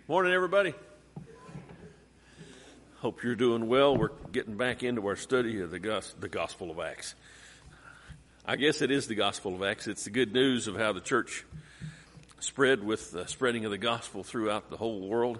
Morning, everybody. Hope you're doing well. We're getting back into our study of the Gospel of Acts. I guess it is the Gospel of Acts. It's the good news of how the church spread with the spreading of the gospel throughout the whole world.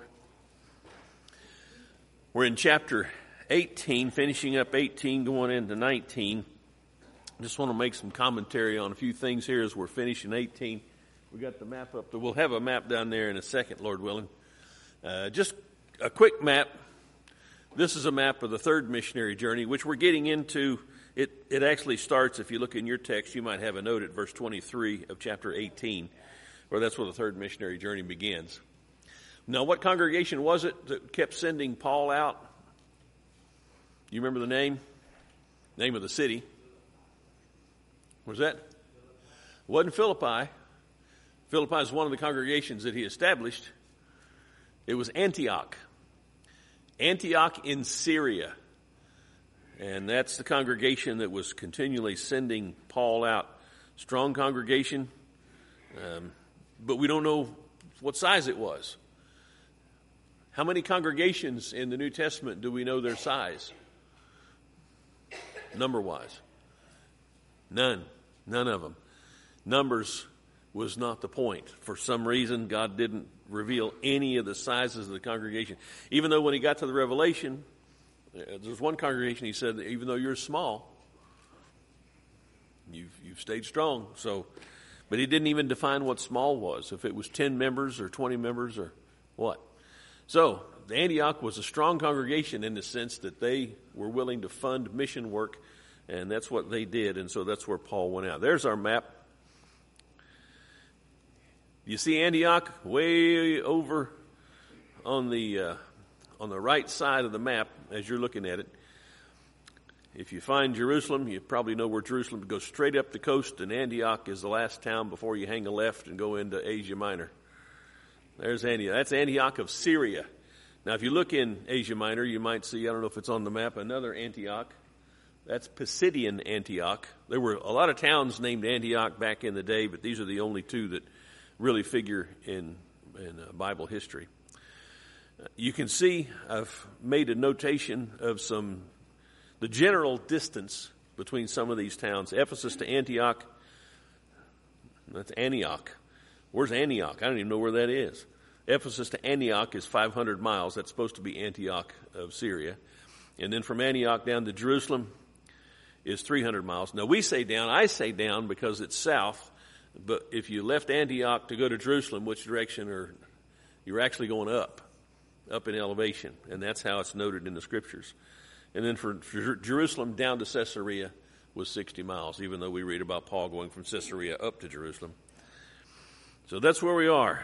We're in chapter 18, finishing up 18, going into 19. I just want to make some commentary on a few things here as we're finishing 18. We got the map up there. We'll have a map down there in a second, Lord willing. Just a quick map. This is a map of the third missionary journey, which we're getting into. It actually starts, if you look in your text, you might have a note at verse 23 of chapter 18, where that's where the third missionary journey begins. Now, what congregation was it that kept sending Paul out? You remember the name? Name of the city. What was that? It wasn't Philippi. Philippi is one of the congregations that he established. It was Antioch. Antioch in Syria. And that's the congregation that was continually sending Paul out. Strong congregation, but we don't know what size it was. How many congregations in the New Testament do we know their size? Number-wise. None of them. Numbers was not the point. For some reason, God didn't reveal any of the sizes of the congregation. Even though when he got to the Revelation, there's one congregation he said, that even though you're small, you've stayed strong. But he didn't even define what small was, if it was 10 members or 20 members or what. So Antioch was a strong congregation in the sense that they were willing to fund mission work, and that's what they did, and so that's where Paul went out. There's our map. You see Antioch way over on the right side of the map as you're looking at it. If you find Jerusalem, you probably know where Jerusalem goes straight up the coast, and Antioch is the last town before you hang a left and go into Asia Minor. There's Antioch. That's Antioch of Syria. Now, if you look in Asia Minor, you might see, I don't know if it's on the map, another Antioch. That's Pisidian Antioch. There were a lot of towns named Antioch back in the day, but these are the only two that really figure in Bible history. You can see I've made a notation of the general distance between some of these towns. Ephesus to Antioch, that's Antioch. Where's Antioch? I don't even know where that is. Ephesus to Antioch is 500 miles. That's supposed to be Antioch of Syria. And then from Antioch down to Jerusalem is 300 miles. Now I say down because it's south. But if you left Antioch to go to Jerusalem, which direction you're actually going up in elevation. And that's how it's noted in the scriptures. And then for Jerusalem down to Caesarea was 60 miles, even though we read about Paul going from Caesarea up to Jerusalem. So that's where we are.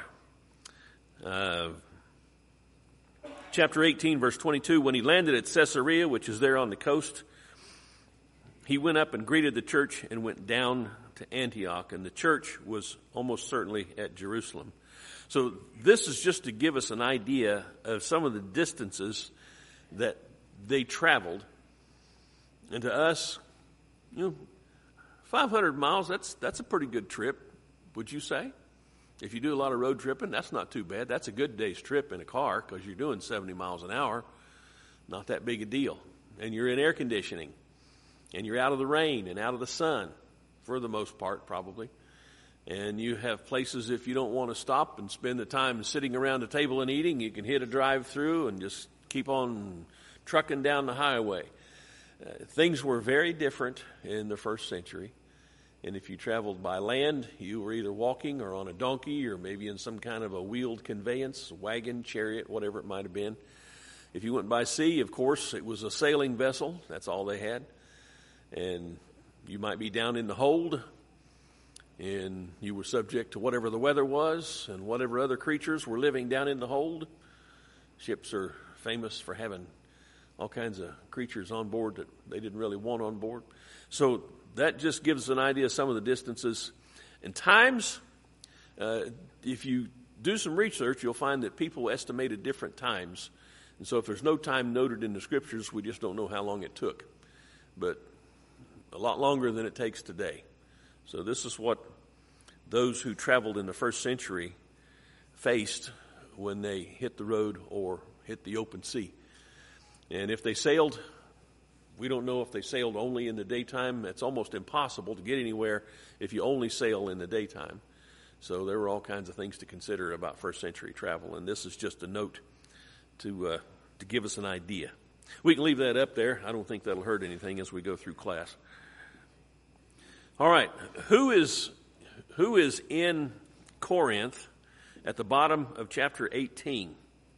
Chapter 18, verse 22, when he landed at Caesarea, which is there on the coast, he went up and greeted the church and went down to Antioch, and the church was almost certainly at Jerusalem. So this is just to give us an idea of some of the distances that they traveled. And to us, 500 miles, that's a pretty good trip, would you say? If you do a lot of road tripping, that's not too bad. That's a good day's trip in a car because you're doing 70 miles an hour. Not that big a deal. And you're in air conditioning. And you're out of the rain and out of the sun. For the most part, probably. And you have places, if you don't want to stop and spend the time sitting around a table and eating, you can hit a drive-through and just keep on trucking down the highway. Things were very different in the first century. And if you traveled by land, you were either walking or on a donkey or maybe in some kind of a wheeled conveyance, wagon, chariot, whatever it might have been. If you went by sea, of course, it was a sailing vessel. That's all they had. And you might be down in the hold, and you were subject to whatever the weather was and whatever other creatures were living down in the hold. Ships are famous for having all kinds of creatures on board that they didn't really want on board. So that just gives an idea of some of the distances. And times, if you do some research, you'll find that people estimated different times. And so if there's no time noted in the scriptures, we just don't know how long it took. But a lot longer than it takes today. So this is what those who traveled in the first century faced when they hit the road or hit the open sea. And if they sailed, we don't know if they sailed only in the daytime. It's almost impossible to get anywhere if you only sail in the daytime. So there were all kinds of things to consider about first century travel, and this is just a note to give us an idea. We can leave that up there. I don't think that'll hurt anything as we go through class. All right, who is in Corinth at the bottom of chapter 18?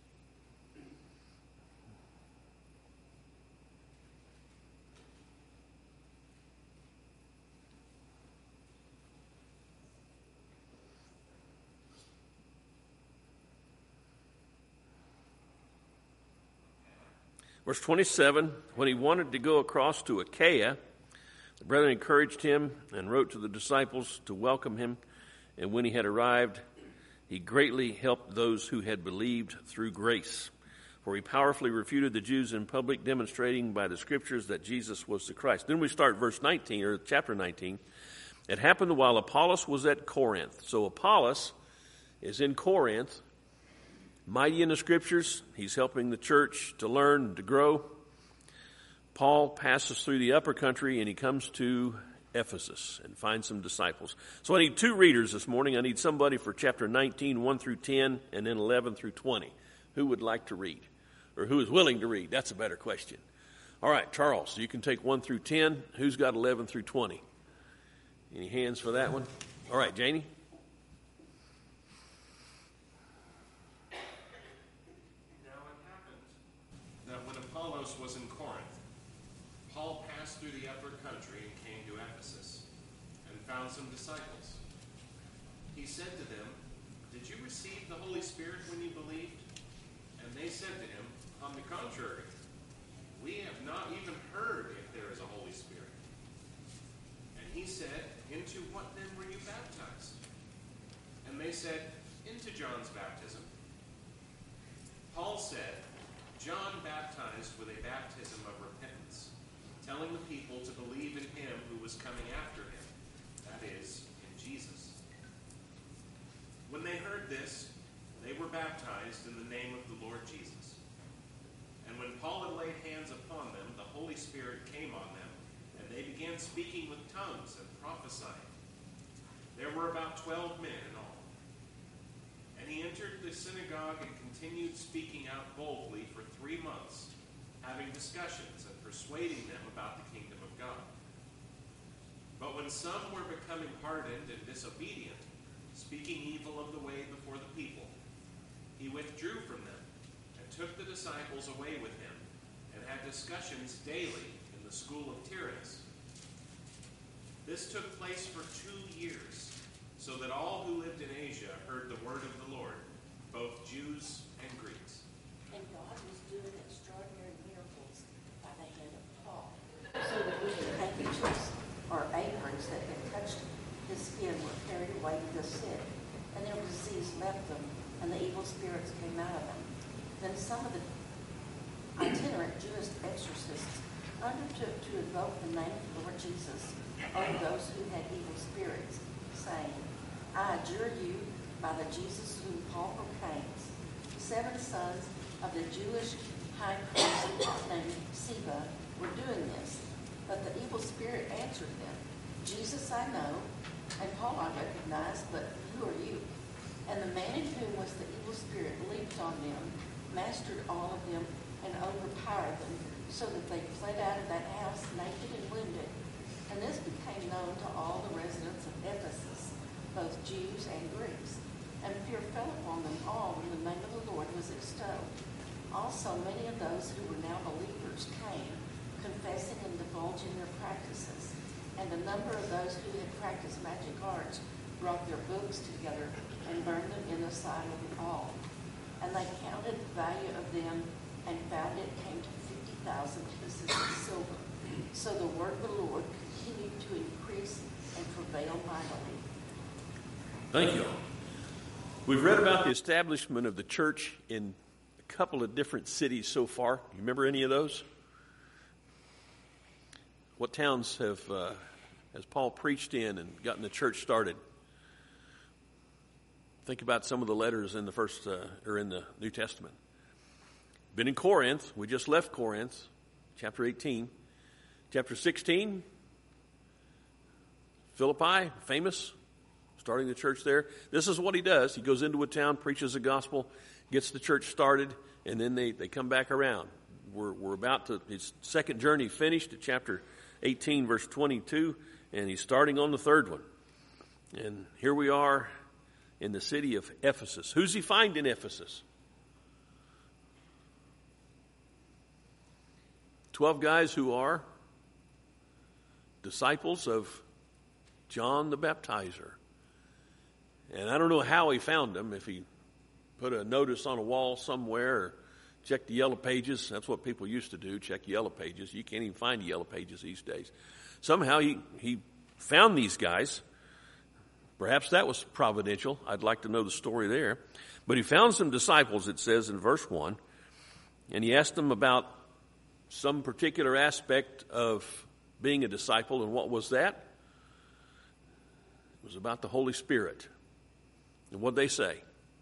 Verse 27, when he wanted to go across to Achaia, the brethren encouraged him and wrote to the disciples to welcome him. And when he had arrived, he greatly helped those who had believed through grace. For he powerfully refuted the Jews in public, demonstrating by the scriptures that Jesus was the Christ. Then we start verse 19, or chapter 19. It happened while Apollos was at Corinth. So Apollos is in Corinth, mighty in the scriptures. He's helping the church to learn, to grow. Paul passes through the upper country and he comes to Ephesus and finds some disciples. So I need two readers this morning. I need somebody for chapter 19, 1 through 10, and then 11 through 20. Who would like to read? Or who is willing to read? That's a better question. All right, Charles, you can take 1 through 10. Who's got 11 through 20? Any hands for that one? All right, Janie. Was in Corinth, Paul passed through the upper country and came to Ephesus, and found some disciples. He said to them, "Did you receive the Holy Spirit when you believed?" And they said to him, "On the contrary, we have not even heard if there is a Holy Spirit." And he said, "Into what then were you baptized?" And they said, "Into John's baptism." Paul said, "John baptized with a baptism of repentance, telling the people to believe in him who was coming after him, that is, in Jesus." When they heard this, they were baptized in the name of the Lord Jesus. And when Paul had laid hands upon them, the Holy Spirit came on them, and they began speaking with tongues and prophesying. There were about 12 men in all. And he entered the synagogue and continued speaking out boldly for 3 months, having discussions and persuading them about the kingdom of God. But when some were becoming hardened and disobedient, speaking evil of the way before the people, he withdrew from them and took the disciples away with him and had discussions daily in the school of Tyrannus. This took place for 2 years, so that all who lived in Asia heard the word of the Lord, both Jews and Greeks. And God was doing extraordinary miracles by the hand of Paul, so that when the handkerchiefs or aprons that had touched his skin were carried away to the sick, and their disease left them, and the evil spirits came out of them. Then some of the itinerant Jewish exorcists undertook to invoke the name of the Lord Jesus over those who had evil spirits, saying, "I adjure you by the Jesus whom Paul proclaims." 7 sons of the Jewish high priest named Sceva were doing this. But the evil spirit answered them, "Jesus I know, and Paul I recognize, but who are you?" And the man in whom was the evil spirit leaped on them, mastered all of them, and overpowered them, so that they fled out of that house naked and wounded. And this became known to all the residents of Ephesus, both Jews and Greeks. And fear fell upon them all when the name of the Lord was extolled. Also many of those who were now believers came, confessing and divulging their practices. And a number of those who had practiced magic arts brought their books together and burned them in the sight of them all. And they counted the value of them and found it came to 50,000 pieces of silver. So the word of the Lord continued to increase and prevail mightily. Thank you. We've read about the establishment of the church in a couple of different cities so far. You remember any of those? What towns has Paul preached in and gotten the church started? Think about some of the letters in the first or in the New Testament. Been in Corinth. We just left Corinth, chapter 18. Chapter 16, Philippi, famous, starting the church there. This is what he does. He goes into a town, preaches the gospel, gets the church started, and then they come back around. We're about to, his second journey finished at chapter 18, verse 22, and he's starting on the third one. And here we are in the city of Ephesus. Who's he find in Ephesus? 12 guys who are disciples of John the Baptizer. And I don't know how he found them, if he put a notice on a wall somewhere or checked the yellow pages. That's what people used to do, check yellow pages. You can't even find the yellow pages these days. Somehow he found these guys. Perhaps that was providential. I'd like to know the story there. But he found some disciples, it says in verse 1, and he asked them about some particular aspect of being a disciple, and what was that? It was about the Holy Spirit. And what'd they say?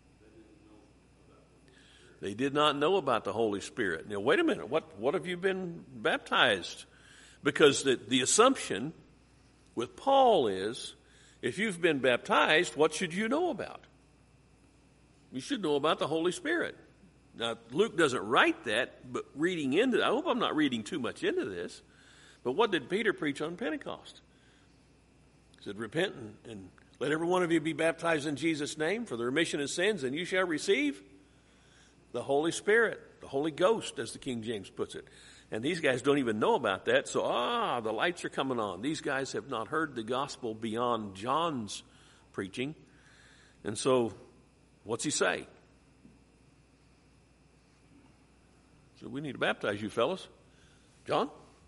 They did not know about the Holy Spirit. Now, wait a minute. What have you been baptized? Because the assumption with Paul is, if you've been baptized, what should you know about? You should know about the Holy Spirit. Now, Luke doesn't write that, but reading into it, I hope I'm not reading too much into this, but what did Peter preach on Pentecost? He said, repent and let every one of you be baptized in Jesus' name for the remission of sins, and you shall receive the Holy Spirit, the Holy Ghost, as the King James puts it. And these guys don't even know about that, so the lights are coming on. These guys have not heard the gospel beyond John's preaching. And so, what's he say? So we need to baptize you fellas. John?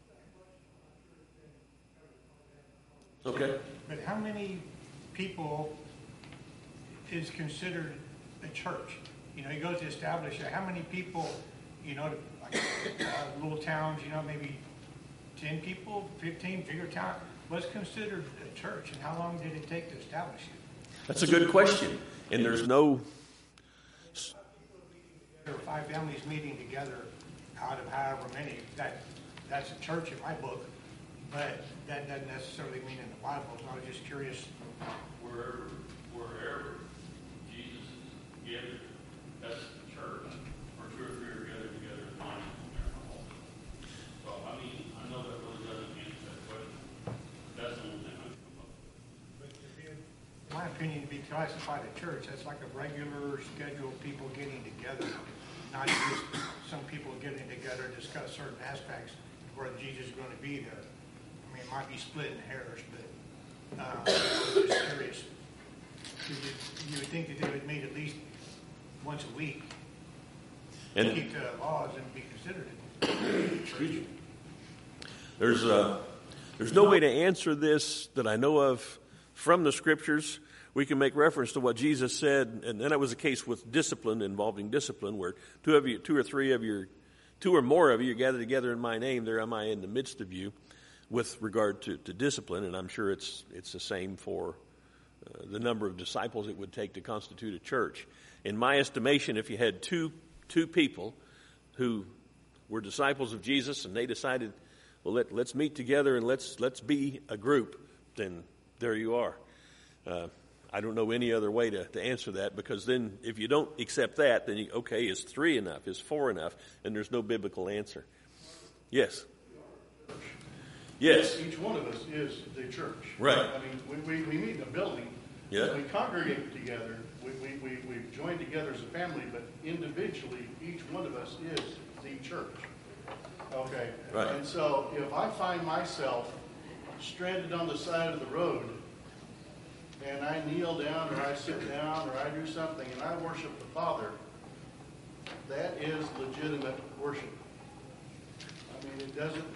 Okay. But how many people is considered a church? You know, he goes to establish it. How many people, you know, like little towns, you know, maybe 10 people, 15, bigger town. What's considered a church, and how long did it take to establish it? That's a good question. And there's no... There are 5 families meeting together out of however many. That's a church in my book, but that doesn't necessarily mean in the Bible. So I was just curious. Wherever Jesus is gathered, that's the church, or 2 or 3 are gathered together in my name. So, I mean, I know that really doesn't answer that question. That's the only thing I come up with. In my opinion, to be classified a church, that's like a regular scheduled people getting together, not just some people getting together to discuss certain aspects where Jesus is going to be there. I mean, it might be splitting hairs, but I was just curious. You would think that they would meet at least once a week and keep the laws and be considered a church. There's no way to answer this that I know of from the Scriptures. We can make reference to what Jesus said, and that was the case with discipline, involving discipline, where 2 or more of you gather together in my name, there am I in the midst of you, with regard to discipline, and I'm sure it's the same for the number of disciples it would take to constitute a church. In my estimation, if you had two people who were disciples of Jesus and they decided, well, let's meet together and let's be a group, then there you are. I don't know any other way to answer that, because then if you don't accept that, then is 3 enough? Is 4 enough? And there's no biblical answer. Yes. Yes. Each one of us is the church. Right. I mean, we meet in a building. Yeah. We congregate together. We join together as a family, but individually, each one of us is the church. Okay. Right. And so if I find myself stranded on the side of the road, and I kneel down or I sit down or I do something and I worship the Father, that is legitimate worship. I mean, it doesn't,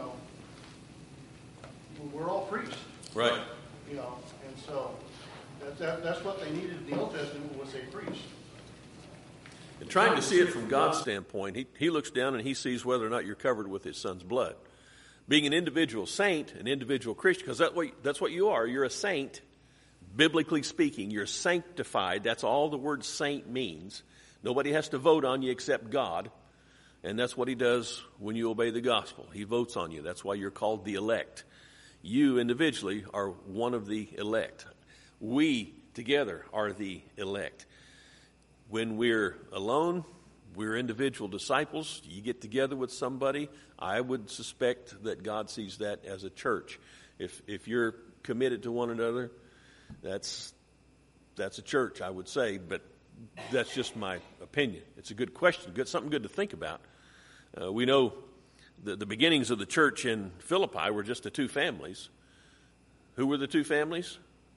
we're all priests. Right. And so that's what they needed in the Old Testament, was a priest. And trying to see it from God's standpoint, he looks down and he sees whether or not you're covered with his son's blood. Being an individual saint, an individual Christian, because that's what you are. You're a saint Biblically speaking, you're sanctified. That's all the word saint means. Nobody has to vote on you except God. And that's what he does when you obey the gospel. He votes on you. That's why you're called the elect. You individually are one of the elect. We together are the elect. When we're alone, we're individual disciples. You get together with somebody, I would suspect that God sees that as a church. If you're committed to one another, that's a church, I would say, but that's just my opinion. It's a good question, something good to think about. We know the beginnings of the church in Philippi were just the two families. Who were the two families?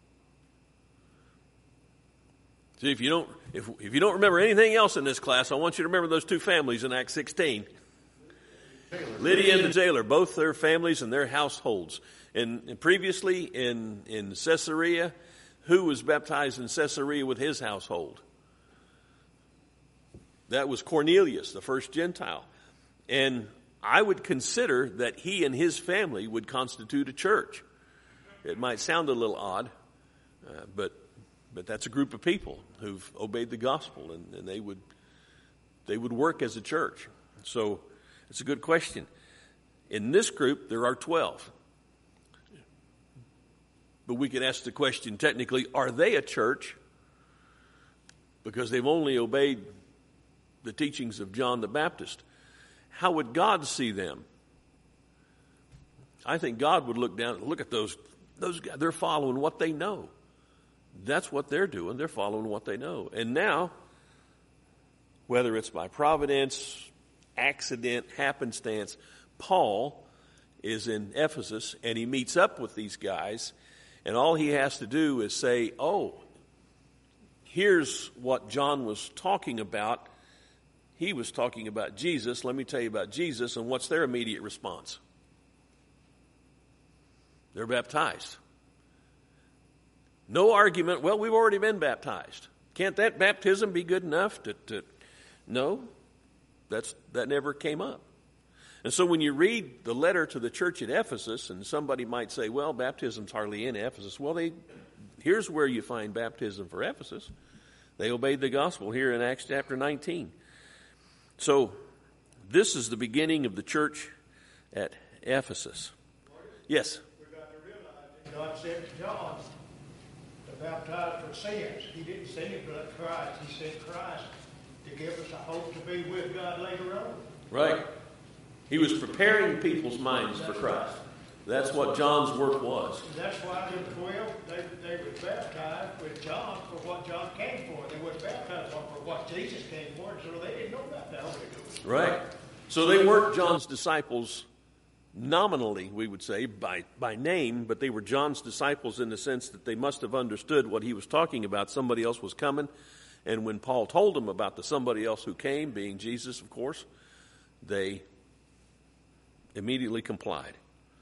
See, if you don't remember anything else in this class, I want you to remember those two families in Acts 16. Lydia and the jailer, both their families and their households. And previously in Caesarea, who was baptized in Caesarea with his household? That was Cornelius, the first Gentile. And I would consider that he and his family would constitute a church. It might sound a little odd, but that's a group of people who've obeyed the gospel, and they would work as a church. So it's a good question. In this group, there are 12. But we could ask the question, technically, are they a church? Because they've only obeyed the teachings of John the Baptist. How would God see them? I think God would look at those guys. They're following what they know. That's what they're doing. They're following what they know. And now, whether it's by providence, accident, happenstance, Paul is in Ephesus and he meets up with these guys, and all he has to do is say, oh, here's what John was talking about. He was talking about Jesus. Let me tell you about Jesus. And what's their immediate response? They're baptized. No argument, well, we've already been baptized. Can't that baptism be good enough to No, that never came up. And so when you read the letter to the church at Ephesus, and somebody might say, well, baptism's hardly in Ephesus. Well, here's where you find baptism for Ephesus. They obeyed the gospel here in Acts chapter 19. So this is the beginning of the church at Ephesus. Yes? We've got to realize that God sent John to baptize for sins. He didn't send him but Christ. He sent Christ to give us a hope to be with God later on. Right. He was preparing people's minds for Christ. That's what John's work was. That's why the 12, they were baptized with John for what John came for. They weren't baptized for what Jesus came for, and so they didn't know about the Holy Ghost. Right. So they weren't John's disciples nominally, we would say, by name, but they were John's disciples in the sense that they must have understood what he was talking about. Somebody else was coming, and when Paul told them about the somebody else who came, being Jesus, of course, they immediately complied.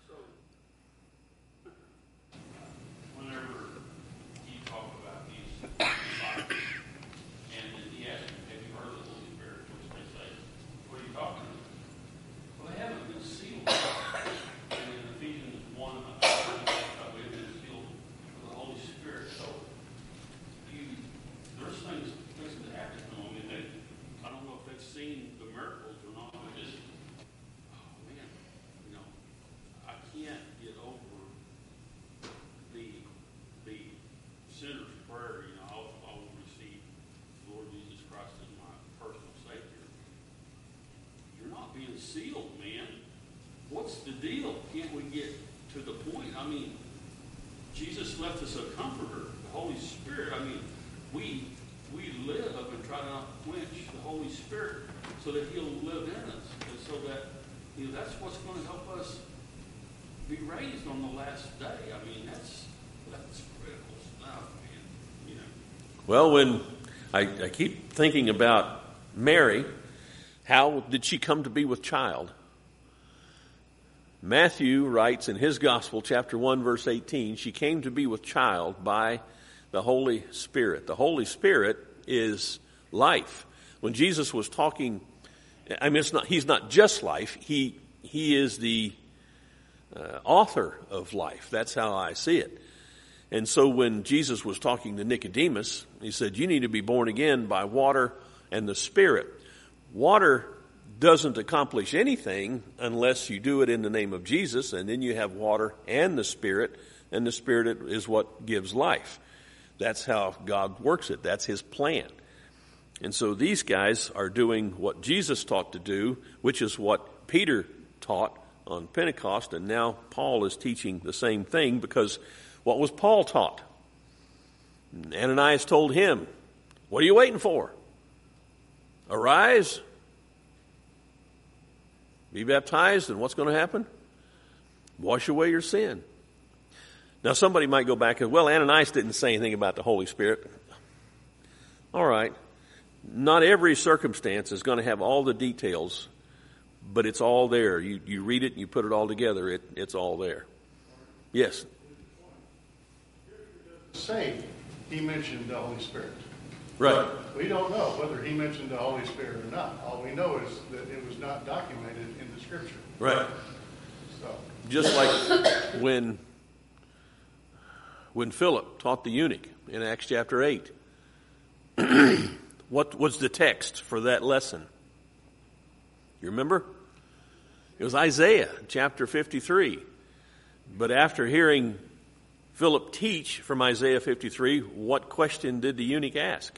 Sealed, man. What's the deal? Can't we get to the point? I mean, Jesus left us a comforter, the Holy Spirit. I mean, we live and try to not quench the Holy Spirit so that He'll live in us, and so that that's what's going to help us be raised on the last day. I mean, that's critical stuff, man. Well, when I keep thinking about Mary. How did she come to be with child? Matthew writes in his gospel, chapter 1, verse 18, she came to be with child by the Holy Spirit. The Holy Spirit is life. When Jesus was talking, I mean, he's not just life. He is the author of life. That's how I see it. And so when Jesus was talking to Nicodemus, he said, you need to be born again by water and the Spirit. Water doesn't accomplish anything unless you do it in the name of Jesus, and then you have water and the Spirit is what gives life. That's how God works it. That's his plan. And so these guys are doing what Jesus taught to do, which is what Peter taught on Pentecost, and now Paul is teaching the same thing, because what was Paul taught? Ananias told him, what are you waiting for? Arise, be baptized, and what's going to happen? Wash away your sin. Now somebody might go back and, well, Ananias didn't say anything about the Holy Spirit. All right. Not every circumstance is going to have all the details, but it's all there. You read it and you put it all together, it's all there. Yes? Say he mentioned the Holy Spirit. Right. But we don't know whether he mentioned the Holy Spirit or not. All we know is that it was not documented in the Scripture. Right. So, Just like when Philip taught the eunuch in Acts chapter 8. What was the text for that lesson? You remember? It was Isaiah chapter 53. But after hearing Philip teach from Isaiah 53, what question did the eunuch ask?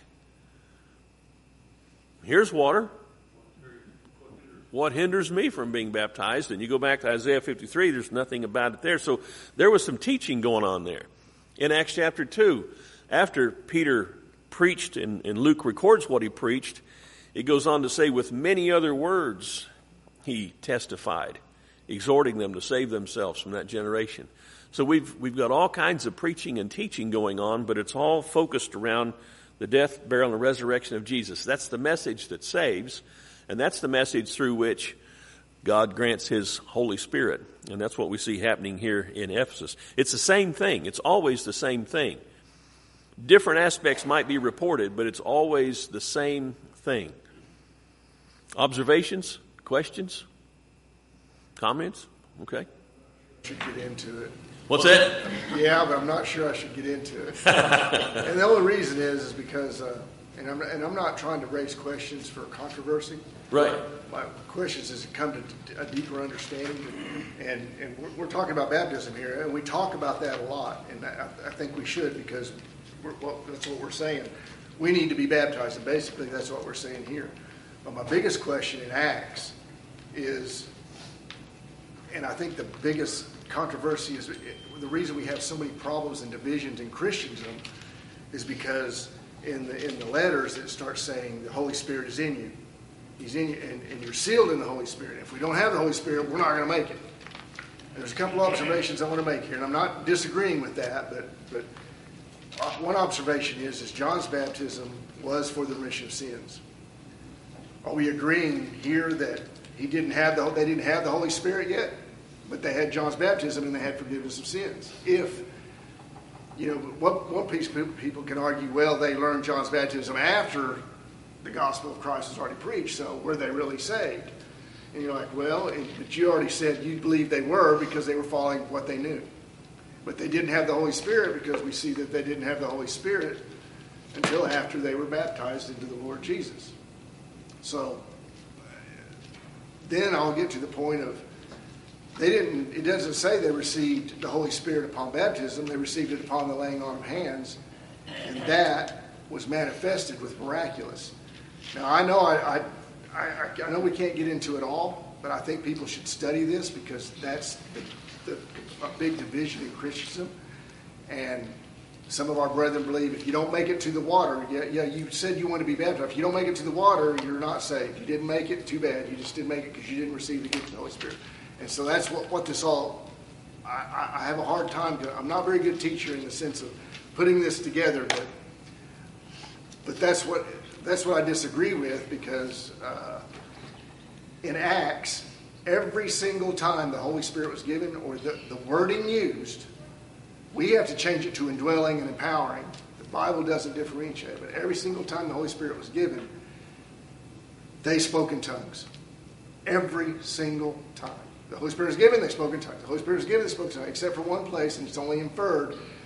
Here's water. What hinders me from being baptized? And you go back to Isaiah 53, there's nothing about it there. So there was some teaching going on there. In Acts chapter 2, after Peter preached, and Luke records what he preached, it goes on to say, with many other words he testified, exhorting them to save themselves from that generation. So we've got all kinds of preaching and teaching going on, but it's all focused around the death, burial, and resurrection of Jesus. That's the message that saves, and that's the message through which God grants his Holy Spirit. And that's what we see happening here in Ephesus. It's the same thing. It's always the same thing. Different aspects might be reported, but it's always the same thing. Observations? Questions? Comments? Okay. Should get into it. What's that? Yeah, but I'm not sure I should get into it. And the only reason is because, and I'm not trying to raise questions for controversy. Right. My questions is to come to a deeper understanding, and we're talking about baptism here, and we talk about that a lot, and I think we should, because that's what we're saying. We need to be baptized, and basically that's what we're saying here. But my biggest question in Acts is, and I think the biggest controversy is the reason we have so many problems and divisions in Christendom is because in the letters it starts saying the Holy Spirit is in you. He's in you, and you're sealed in the Holy Spirit. If we don't have the Holy Spirit, we're not going to make it. And there's a couple of observations I want to make here, and I'm not disagreeing with that, but one observation is John's baptism was for the remission of sins. Are we agreeing here that they didn't have the Holy Spirit yet, but they had John's baptism and they had forgiveness of sins? If, one piece of people can argue, well, they learned John's baptism after the gospel of Christ was already preached, so were they really saved? And you're like, well, but you already said you believe they were because they were following what they knew. But they didn't have the Holy Spirit because we see that they didn't have the Holy Spirit until after they were baptized into the Lord Jesus. So then I'll get to the point of it doesn't say they received the Holy Spirit upon baptism. They received it upon the laying on of hands, and that was manifested with miraculous. Now I know I know we can't get into it all, but I think people should study this because that's a big division in Christendom. And some of our brethren believe if you don't make it to the water, you said you want to be baptized. If you don't make it to the water, you're not saved. You didn't make it, too bad. You just didn't make it because you didn't receive the gift of the Holy Spirit. And so that's what this all, I have a hard time, I'm not a very good teacher in the sense of putting this together, but that's what I disagree with, because in Acts, every single time the Holy Spirit was given, or the wording used, we have to change it to indwelling and empowering. The Bible doesn't differentiate, but every single time the Holy Spirit was given, they spoke in tongues. Every single time. The Holy Spirit was given, they spoke in tongues. The Holy Spirit was given, they spoke in tongues, except for one place, and it's only inferred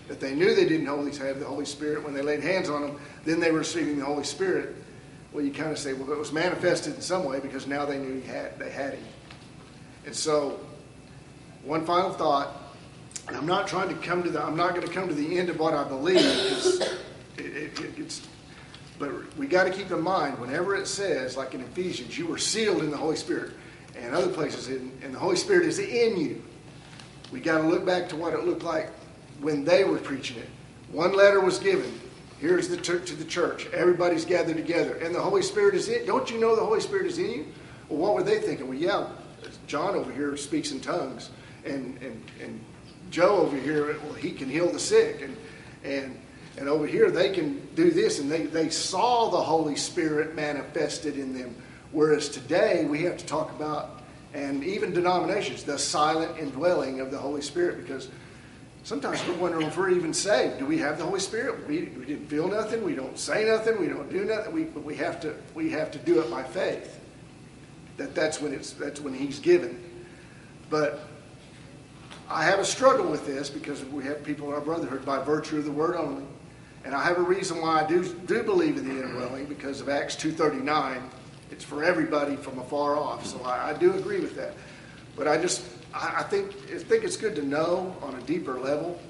that they knew they didn't always have the Holy Spirit. When they laid hands on them, then they were receiving the Holy Spirit. Well, you kind of say, well, it was manifested in some way because now they knew they had him. And so, one final thought, and I'm not going to come to the end of what I believe, because but we got to keep in mind, whenever it says, like in Ephesians, you were sealed in the Holy Spirit, and other places, and the Holy Spirit is in you. We got to look back to what it looked like when they were preaching it. One letter was given. Here's to the church. Everybody's gathered together. And the Holy Spirit is in. Don't you know the Holy Spirit is in you? Well, what were they thinking? Well, yeah, John over here speaks in tongues. And Joe over here, well, he can heal the sick. And over here, they can do this. And they saw the Holy Spirit manifested in them. Whereas today, we have to talk about, and even denominations, the silent indwelling of the Holy Spirit. Because sometimes we're wondering if we're even saved. Do we have the Holy Spirit? We didn't feel nothing. We don't say nothing. We don't do nothing. But we have to do it by faith. That's when He's given. But I have a struggle with this because we have people in our brotherhood by virtue of the word only, and I have a reason why I do believe in the indwelling because of Acts 2:39. It's for everybody from afar off. So I do agree with that. But I think it's good to know on a deeper level,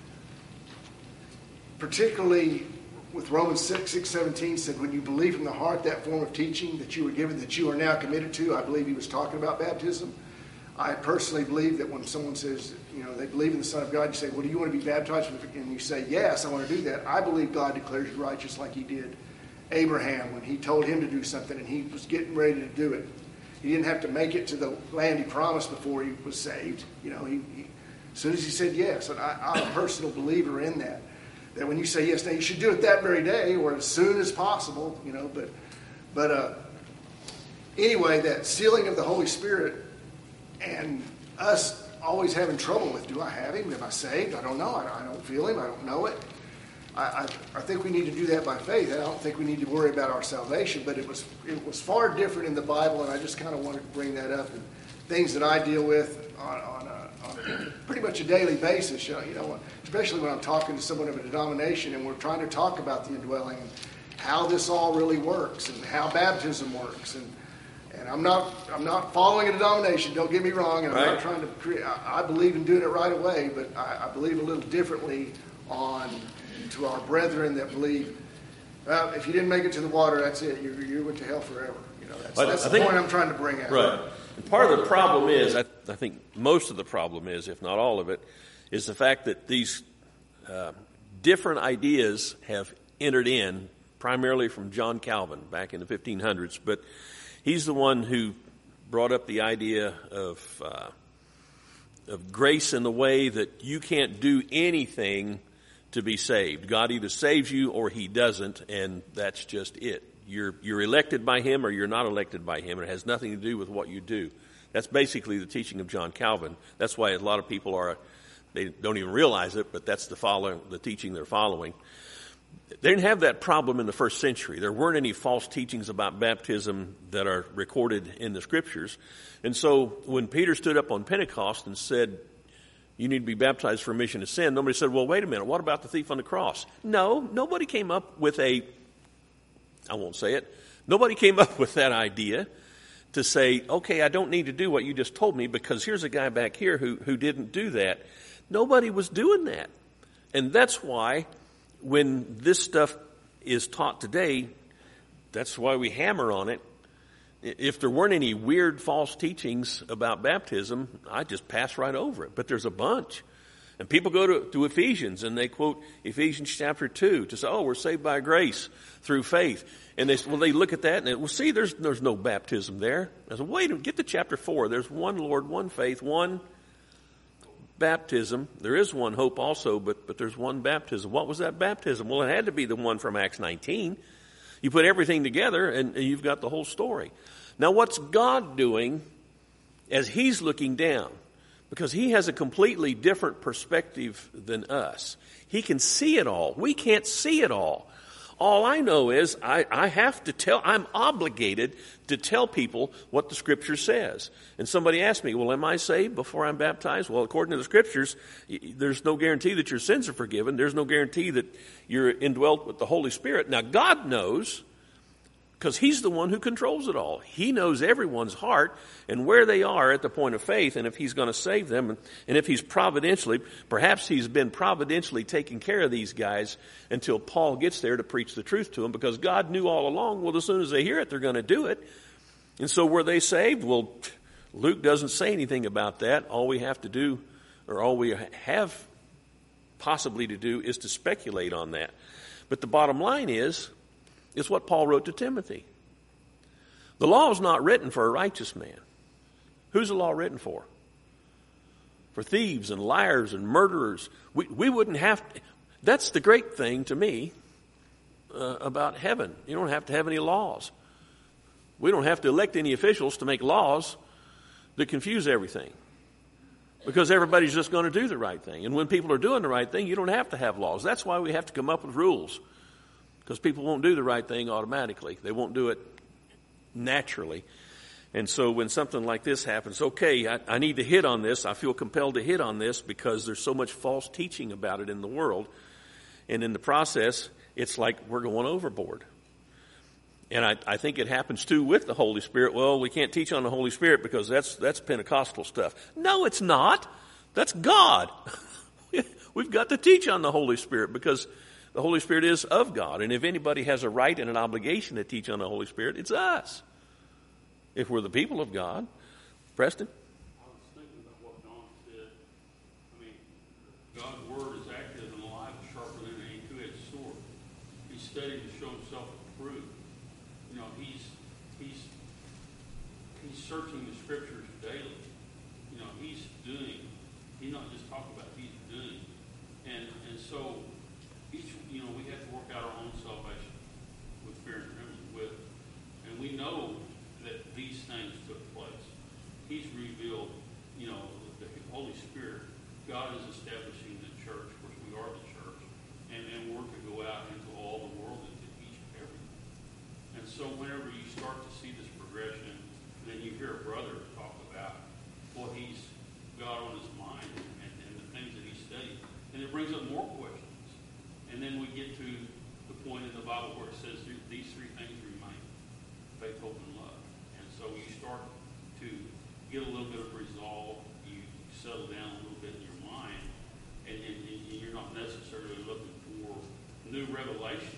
particularly with Romans 6:17 said, when you believe in the heart that form of teaching that you were given, that you are now committed to. I believe he was talking about baptism. I personally believe that when someone says, they believe in the Son of God, you say, well, do you want to be baptized? And you say, yes, I want to do that. I believe God declares you righteous like He did Abraham when He told him to do something and he was getting ready to do it. He didn't have to make it to the land He promised before he was saved. He as soon as he said yes, and I'm a personal believer in that. That when you say yes, now you should do it that very day or as soon as possible. But anyway, that sealing of the Holy Spirit and us always having trouble with, do I have Him? Am I saved? I don't know. I don't feel Him. I don't know it. I think we need to do that by faith. I don't think we need to worry about our salvation, but it was far different in the Bible, and I just kind of wanted to bring that up. And things that I deal with on pretty much a daily basis, especially when I'm talking to someone of a denomination and we're trying to talk about the indwelling and how this all really works and how baptism works. And I'm not following a denomination, don't get me wrong, and I'm not trying to create, I believe in doing it right away, but I believe a little differently to our brethren that believe, well, if you didn't make it to the water, that's it. You went to hell forever. That's the point I'm trying to bring out. Right. Part of the problem is, I think most of the problem is, if not all of it, is the fact that these different ideas have entered in, primarily from John Calvin back in the 1500s, but he's the one who brought up the idea of grace in the way that you can't do anything to be saved. God either saves you or He doesn't, and that's just it. You're elected by Him or you're not elected by Him. It has nothing to do with what you do. That's basically the teaching of John Calvin. That's why a lot of people they don't even realize it, but that's the teaching they're following. They didn't have that problem in the first century. There weren't any false teachings about baptism that are recorded in the Scriptures. And so when Peter stood up on Pentecost and said, you need to be baptized for remission of sin, nobody said, well, wait a minute, what about the thief on the cross? No, nobody came up with I won't say it, nobody came up with that idea to say, okay, I don't need to do what you just told me because here's a guy back here who didn't do that. Nobody was doing that. And that's why when this stuff is taught today, that's why we hammer on it. If there weren't any weird false teachings about baptism, I'd just pass right over it. But there's a bunch. And people go to Ephesians and they quote Ephesians chapter 2 to say, oh, we're saved by grace through faith. And they look at that and see, there's no baptism there. I said, wait a minute, get to chapter 4. There's one Lord, one faith, one baptism. There is one hope also, but there's one baptism. What was that baptism? Well, it had to be the one from Acts 19. You put everything together and you've got the whole story. Now, what's God doing as He's looking down? Because He has a completely different perspective than us. He can see it all. We can't see it all. All I know is I have to tell, I'm obligated to tell people what the Scripture says. And somebody asked me, well, am I saved before I'm baptized? Well, according to the Scriptures, there's no guarantee that your sins are forgiven. There's no guarantee that you're indwelt with the Holy Spirit. Now, God knows, because He's the one who controls it all. He knows everyone's heart and where they are at the point of faith, and if He's going to save them, and if He's perhaps He's been providentially taking care of these guys until Paul gets there to preach the truth to them, because God knew all along, well, as soon as they hear it, they're going to do it. And so were they saved? Well, Luke doesn't say anything about that. All we have to do, or all we have possibly to do, is to speculate on that. But the bottom line is what Paul wrote to Timothy. The law is not written for a righteous man. Who's the law written for? For thieves and liars and murderers. We wouldn't have to. That's the great thing to me about heaven. You don't have to have any laws. We don't have to elect any officials to make laws that confuse everything, because everybody's just going to do the right thing. And when people are doing the right thing, you don't have to have laws. That's why we have to come up with rules, because people won't do the right thing automatically. They won't do it naturally. And so when something like this happens, okay, I need to hit on this. I feel compelled to hit on this because there's so much false teaching about it in the world. And in the process, it's like we're going overboard. And I think it happens too with the Holy Spirit. Well, we can't teach on the Holy Spirit because that's Pentecostal stuff. No, it's not. That's God. We've got to teach on the Holy Spirit because the Holy Spirit is of God. And if anybody has a right and an obligation to teach on the Holy Spirit, it's us, if we're the people of God. Preston? I was thinking about what Don said. I mean, God's Word is active and alive, sharper than any two-edged sword. He's studied to show Himself approved. You know, He's searching the Scriptures daily. You know, He's not just talking about it, He's doing. And so we have to work out our own salvation with fear and trembling. And we know that these things took place. He's revealed, the Holy Spirit. God is establishing the church, of course we are the church, and we're to go out into all the world and to teach everything. And so whenever you start to see this progression, then you hear a brother talk about what he's got on his mind and the things that he's studied, and it brings up more questions. And then we get to the point in the Bible where it says these three things remain: faith, hope, and love. And so you start to get a little bit of resolve. You settle down a little bit in your mind, and you're not necessarily looking for new revelations,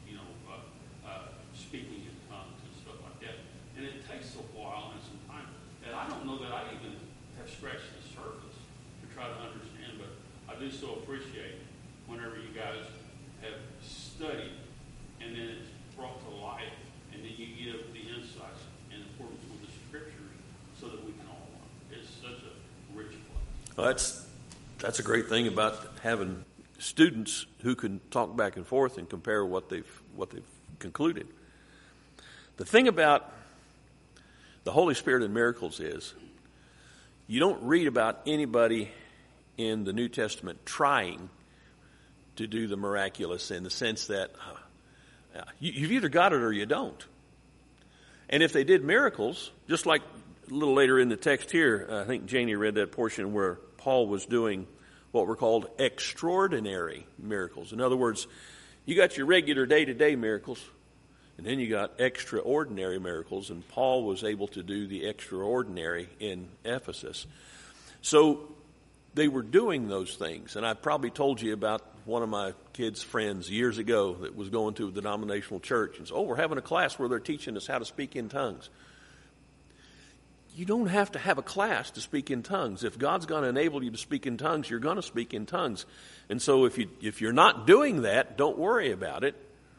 speaking in tongues and stuff like that. And it takes a while and some time. And I don't know that I even have scratched the surface to try to understand, but I do so appreciate whenever you guys have studied, and then it's brought to life, and then you give the insights in accordance with the Scriptures so that we can all learn. It's such a rich place. Well, that's a great thing about having students who can talk back and forth and compare what they've concluded. The thing about the Holy Spirit and miracles is you don't read about anybody in the New Testament trying to do the miraculous, in the sense that you've either got it or you don't. And if they did miracles, just like a little later in the text here, I think Janie read that portion where Paul was doing what were called extraordinary miracles. In other words, you got your regular day-to-day miracles, and then you got extraordinary miracles, and Paul was able to do the extraordinary in Ephesus. So they were doing those things, and I probably told you about one of my kids' friends years ago that was going to a denominational church and said, we're having a class where they're teaching us how to speak in tongues. You don't have to have a class to speak in tongues. If God's going to enable you to speak in tongues, you're going to speak in tongues. And so if you're not doing that, don't worry about it.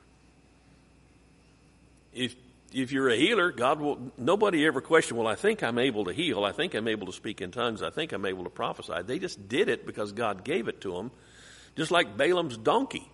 If you're a healer, nobody ever questioned, well, I think I'm able to heal. I think I'm able to speak in tongues. I think I'm able to prophesy. They just did it because God gave it to them. Just like Balaam's donkey.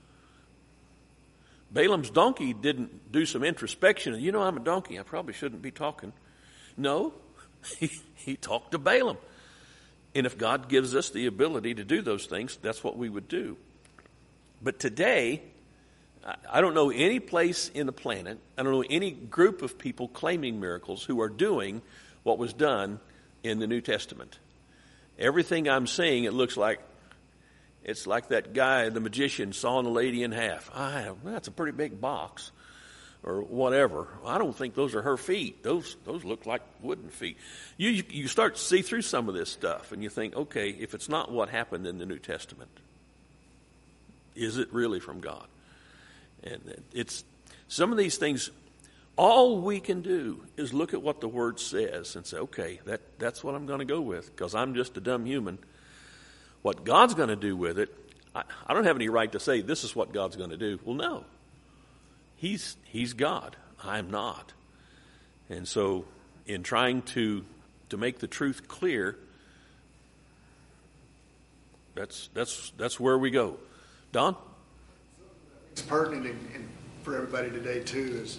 Balaam's donkey didn't do some introspection. I'm a donkey. I probably shouldn't be talking. No, he talked to Balaam. And if God gives us the ability to do those things, that's what we would do. But today, I don't know any place in the planet, I don't know any group of people claiming miracles who are doing what was done in the New Testament. Everything I'm seeing, it looks like, it's like that guy, the magician, sawing the lady in half. That's a pretty big box, or whatever. I don't think those are her feet. Those look like wooden feet. You start to see through some of this stuff, and you think, okay, if it's not what happened in the New Testament, is it really from God? And it's some of these things, all we can do is look at what the Word says and say, okay, that's what I'm going to go with, because I'm just a dumb human. What God's going to do with it, I don't have any right to say this is what God's going to do. Well, no. He's God. I'm not. And so in trying to make the truth clear, that's where we go. Don? It's pertinent and for everybody today too is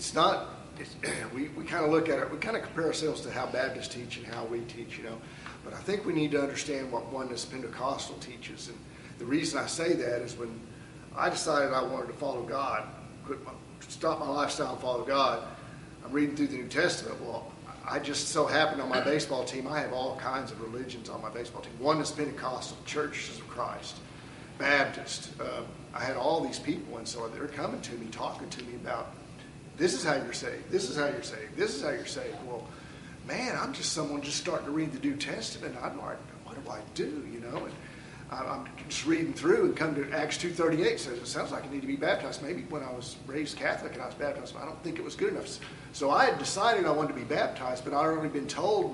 we kind of look at it, we kind of compare ourselves to how Baptists teach and how we teach, but I think we need to understand what Oneness Pentecostal teaches. And the reason I say that is when I decided I wanted to follow God, stop my lifestyle and follow God, I'm reading through the New Testament. Well, I just so happened on my baseball team, I have all kinds of religions on my baseball team. Oneness Pentecostal, Churches of Christ, Baptist. I had all these people, and so they're coming to me, talking to me about, this is how you're saved, this is how you're saved, this is how you're saved. Well, man, I'm just someone just starting to read the New Testament. I'm like, what do I do, And I'm just reading through and come to Acts 2:38 says, it sounds like I need to be baptized. Maybe when I was raised Catholic and I was baptized, but I don't think it was good enough. So I had decided I wanted to be baptized, but I'd already been told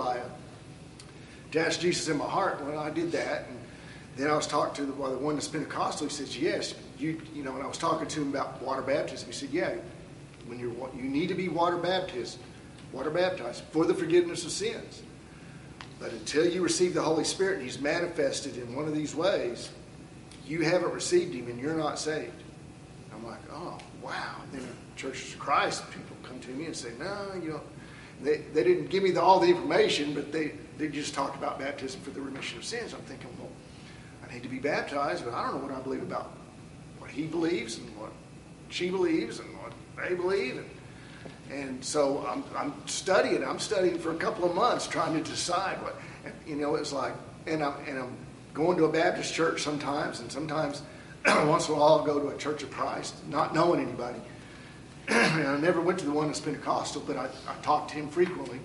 to ask Jesus in my heart when I did that. And then I was talking to the Oneness Pentecostal. He says, yes, when I was talking to him about water baptism, he said, yeah, when you need to be water baptized for the forgiveness of sins. But until you receive the Holy Spirit and He's manifested in one of these ways, you haven't received Him and you're not saved. I'm like, oh, wow. And then in Churches of Christ, people come to me and say, no, they didn't give me all the information, but they just talked about baptism for the remission of sins. I'm thinking, well, I need to be baptized, but I don't know what I believe about what he believes and what she believes and what they believe. And so I'm studying. I'm studying for a couple of months trying to decide what, it's like, and I'm going to a Baptist church sometimes, and sometimes once in a while I'll go to a Church of Christ, not knowing anybody. And I never went to the Oneness Pentecostal, but I talked to him frequently.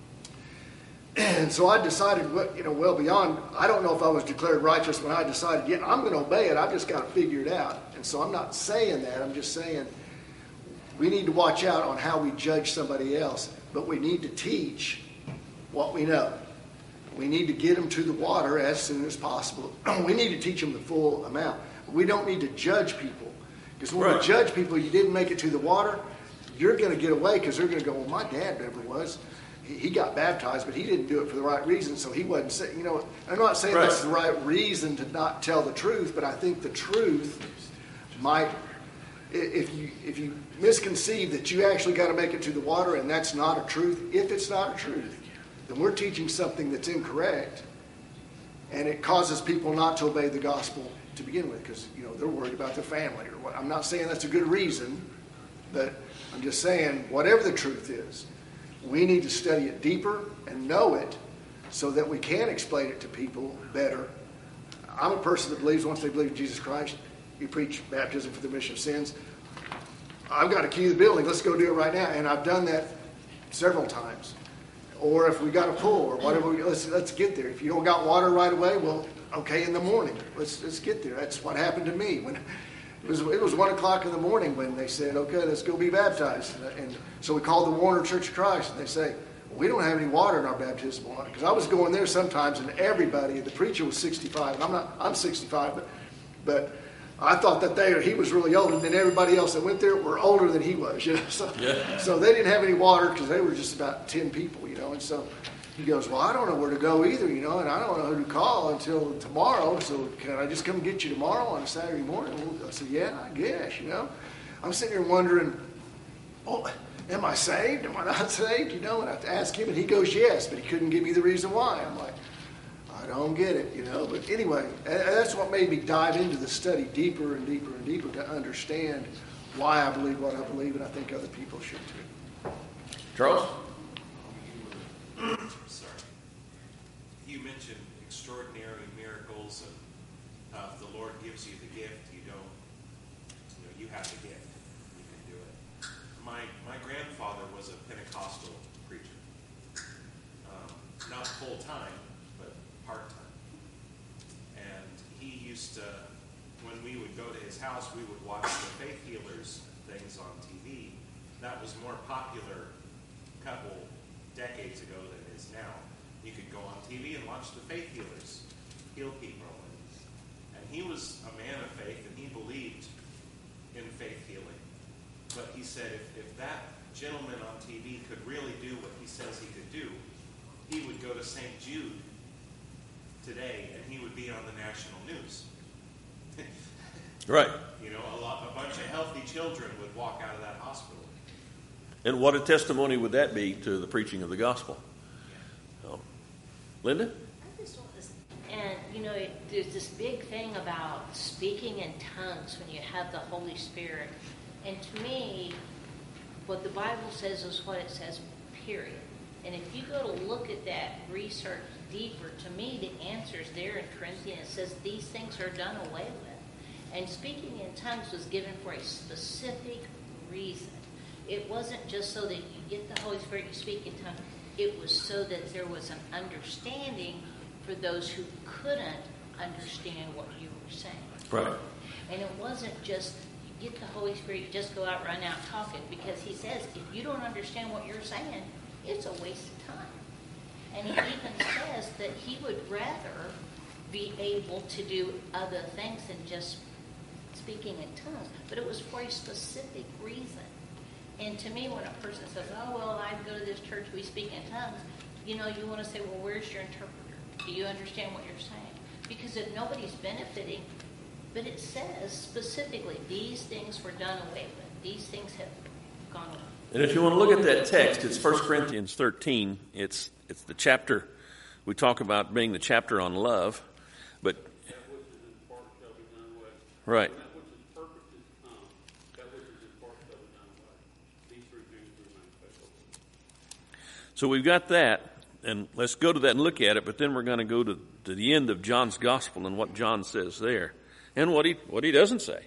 And so I decided, well beyond, I don't know if I was declared righteous when I decided, I'm going to obey it. I've just got to figure it out. And so I'm not saying that. I'm just saying we need to watch out on how we judge somebody else, but we need to teach what we know. We need to get them to the water as soon as possible. We need to teach them the full amount. We don't need to judge people. Because when we judge people, you didn't make it to the water, you're going to get away because they're going to go, well, my dad never was. He got baptized, but he didn't do it for the right reason, so he wasn't saying, I'm not saying that's the right reason to not tell the truth, but I think the truth might, if you misconceive that you actually got to make it to the water and that's not a truth, if it's not a truth, then we're teaching something that's incorrect, and it causes people not to obey the gospel to begin with because, they're worried about their family or what. I'm not saying that's a good reason, but I'm just saying whatever the truth is, we need to study it deeper and know it so that we can explain it to people better. I'm a person that believes once they believe in Jesus Christ, you preach baptism for the remission of sins. I've got a key to the building. Let's go do it right now. And I've done that several times. Or if we got a pool or whatever, let's get there. If you don't got water right away, well, okay, in the morning. Let's get there. That's what happened to me. When it was 1 o'clock in the morning when they said, okay, let's go be baptized. And so we called the Warner Church of Christ, and they say, well, we don't have any water in our baptismal water. Because I was going there sometimes, and everybody, the preacher was 65, and I'm 65, but I thought that he was really old, and then everybody else that went there were older than he was. So they didn't have any water because they were just about 10 people, and so he goes, well, I don't know where to go either, and I don't know who to call until tomorrow, so can I just come get you tomorrow on a Saturday morning? I said, yeah, I guess, I'm sitting here wondering, am I saved? Am I not saved? And I have to ask him, and he goes, yes, but he couldn't give me the reason why. I'm like, I don't get it, you know. But anyway, that's what made me dive into the study deeper and deeper and deeper to understand why I believe what I believe, and I think other people should too. Charles? Sorry. You mentioned extraordinary miracles, and if the Lord gives you the gift, you have the gift. You can do it. My grandfather was a Pentecostal preacher. Not full-time, but part-time. And he used to, when we would go to his house, we would watch the Faith Healers things on TV. That was more popular a couple decades ago than it is now. You could go on TV and watch the Faith Healers heal people. And he was a man of faith, and he believed in faith healing. But he said if that gentleman on TV could really do what he says he could do, he would go to St. Jude today, and he would be on the national news. Right. You know, a bunch of healthy children would walk out of that hospital. And what a testimony would that be to the preaching of the gospel? Linda? I just want to, and there's this big thing about speaking in tongues when you have the Holy Spirit. And to me, what the Bible says is what it says, period. And if you go to look at that research deeper, to me the answer is there in Corinthians. It says these things are done away with. And speaking in tongues was given for a specific reason. It wasn't just so that you get the Holy Spirit, you speak in tongues. It was so that there was an understanding for those who couldn't understand what you were saying. Right. And it wasn't just you get the Holy Spirit, you just go out, run out talking, because he says if you don't understand what you're saying, it's a waste of time. And he even says that he would rather be able to do other things than just speaking in tongues. But it was for a specific reason. And to me, when a person says, oh, well, I go to this church, we speak in tongues, you want to say, well, where's your interpreter? Do you understand what you're saying? Because if nobody's benefiting, but it says specifically, these things were done away with. These things have gone away. And if you want to look at that text, it's 1 Corinthians 13. It's the chapter we talk about being the chapter on love. But that which is in part shall be done away. Right. And that which is perfect is come. That which is in part shall be done away. These three things remain faithful. So we've got that, and let's go to that and look at it. But then we're going to go to the end of John's gospel and what John says there, and what he doesn't say.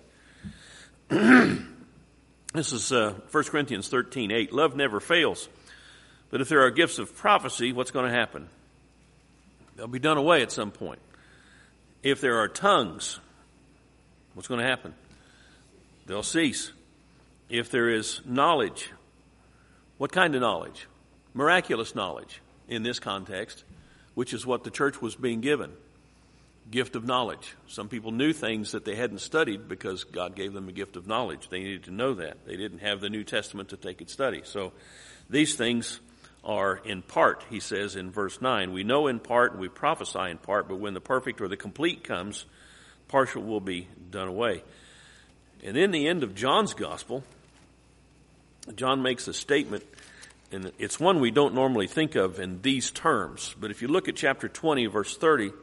This is 1 Corinthians 13:8. Love never fails. But if there are gifts of prophecy, what's going to happen? They'll be done away at some point. If there are tongues, what's going to happen? They'll cease. If there is knowledge, what kind of knowledge? Miraculous knowledge in this context, which is what the church was being given. Gift of knowledge. Some people knew things that they hadn't studied because God gave them a gift of knowledge. They needed to know that. They didn't have the New Testament that they could study. So these things are in part, he says in verse 9. We know in part and we prophesy in part, but when the perfect or the complete comes, partial will be done away. And in the end of John's gospel, John makes a statement, and it's one we don't normally think of in these terms. But if you look at chapter 20, verse 30,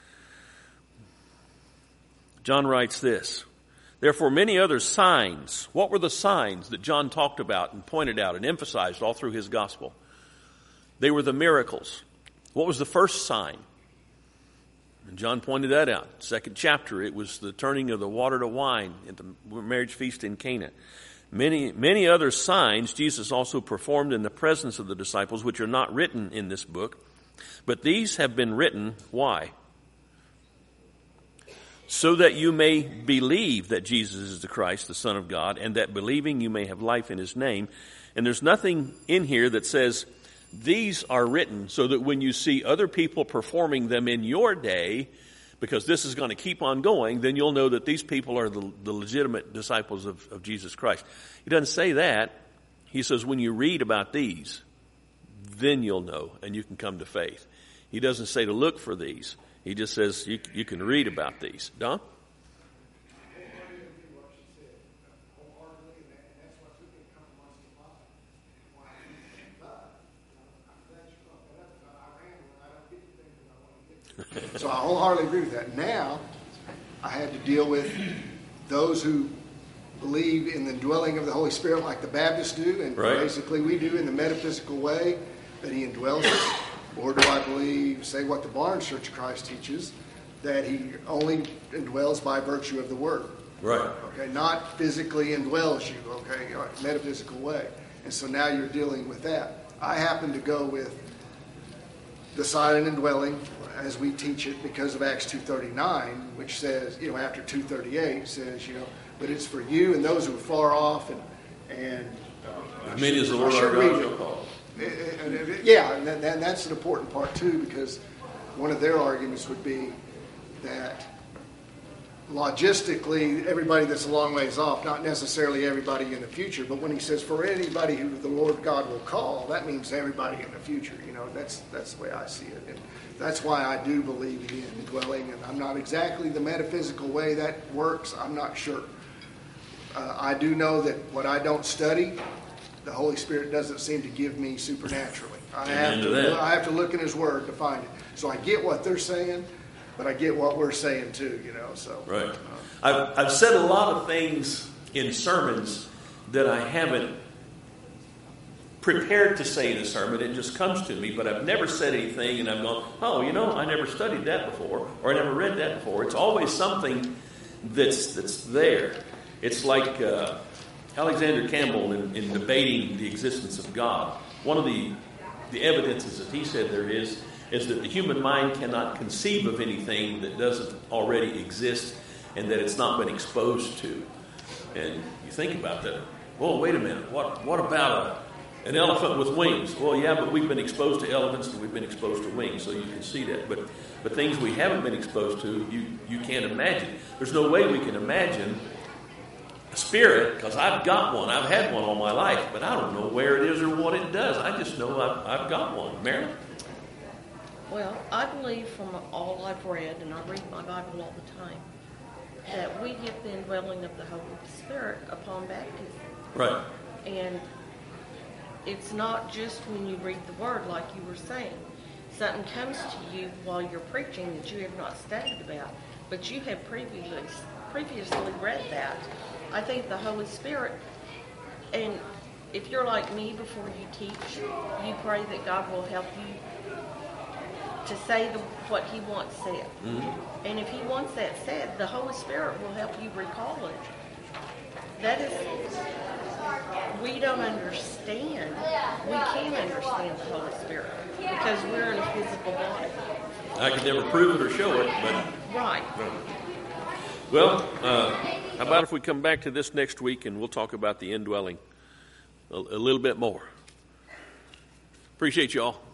John writes this, therefore many other signs. What were the signs that John talked about and pointed out and emphasized all through his gospel? They were the miracles. What was the first sign? And John pointed that out. Second chapter, it was the turning of the water to wine at the marriage feast in Cana. Many other signs Jesus also performed in the presence of the disciples, which are not written in this book. But these have been written, why? So that you may believe that Jesus is the Christ, the Son of God, and that believing you may have life in his name. And there's nothing in here that says these are written so that when you see other people performing them in your day, because this is going to keep on going, then you'll know that these people are the legitimate disciples of Jesus Christ. He doesn't say that. He says when you read about these, then you'll know and you can come to faith. He doesn't say to look for these. He just says you can read about these. Don? So I wholeheartedly agree with that. Now, I had to deal with those who believe in the dwelling of the Holy Spirit like the Baptists do, and Right. basically we do in the metaphysical way that he indwells us. Or do I believe, say what the Barnes Church of Christ teaches, that he only indwells by virtue of the Word? Right. Okay, not physically indwells you, okay, metaphysical way. And so now you're dealing with that. I happen to go with the silent indwelling as we teach it because of Acts 2:39, which says, after 2:38 says, but it's for you and those who are far off and As many as the Lord our God shall call. Yeah, and that's an important part too, because one of their arguments would be that logistically, everybody that's a long ways off, not necessarily everybody in the future, but when he says for anybody who the Lord God will call, that means everybody in the future. That's the way I see it. And that's why I do believe in indwelling, and I'm not exactly the metaphysical way that works. I'm not sure. I do know that what I don't study, the Holy Spirit doesn't seem to give me supernaturally. I have to look in His Word to find it. So I get what they're saying, but I get what we're saying too, So Right. I've said a lot of things in sermons that I haven't prepared to say in a sermon. It just comes to me, but I've never said anything and I've gone, I never studied that before, or I never read that before. It's always something that's there. It's like Alexander Campbell in debating the existence of God. One of the evidences that he said there is that the human mind cannot conceive of anything that doesn't already exist and that it's not been exposed to. And you think about that. Well, wait a minute. What about an elephant with wings? Well, yeah, but we've been exposed to elephants and we've been exposed to wings, so you can see that. But things we haven't been exposed to, you can't imagine. There's no way we can imagine a spirit, because I've got one. I've had one all my life, but I don't know where it is or what it does. I just know I've got one. Marilyn? Well, I believe from all I've read, and I read my Bible all the time, that we get the indwelling of the Holy Spirit upon baptism. Right. And it's not just when you read the Word, like you were saying. Something comes to you while you're preaching that you have not studied about, but you have previously read that. I think the Holy Spirit, and if you're like me before you teach, you pray that God will help you to say what He wants said. Mm-hmm. And if He wants that said, the Holy Spirit will help you recall it. That is, we don't understand. We can understand the Holy Spirit because we're in a physical body. I could never prove it or show it, but... Right. Well, how about if we come back to this next week and we'll talk about the indwelling a little bit more. Appreciate you all.